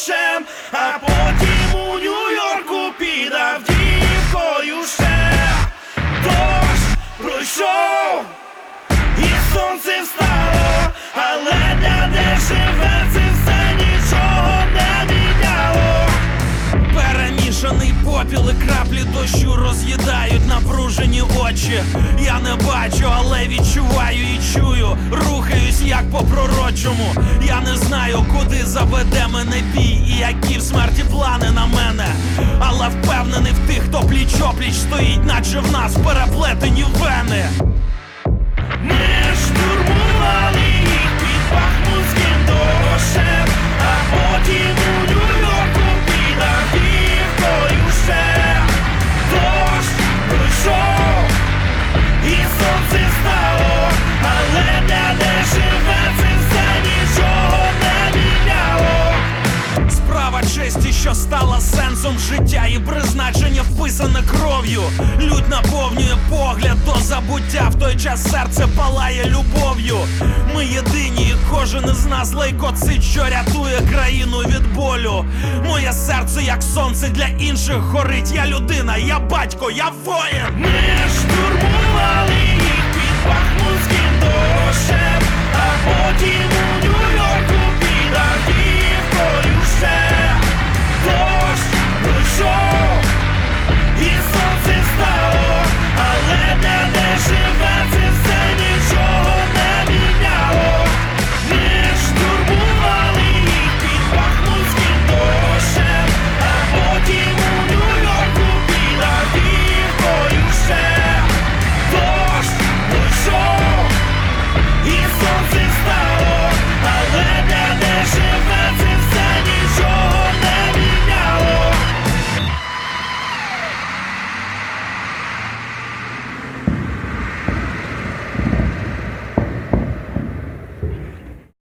дощем, а потім у Нью-Йорку під Авдіївкою ще дощ пройшов і сонце встало, але для де живе це все нічого не міняло. Перемішаний попіл і краплі дощу роз'їдають напружені очі. Я не бачу, але відчуваю і чую. Рухаюсь як по пророчому. Я не знаю, куди заведе мене бій і які в смерті плани на мене. Але впевнений в тих, хто пліч-опліч стоїть, наче в нас переплетені вени. Ми штурмували їх під бахмутським дощем, а потім у Нью-Йорку під Авдіївкою ще дощ пройшов і сонце стало, але де живе це все нічого не міняло. Справа честі, що стала сенсом життя, і призначення вписане кров'ю. Лють наповнює погляд до забуття, в той час серце палає любов'ю. Ми єдині, і кожен із нас лейкоцит, що рятує країну від болю. Моє серце як сонце для інших горить. Я людина, я батько, я воїн. Ми штурмували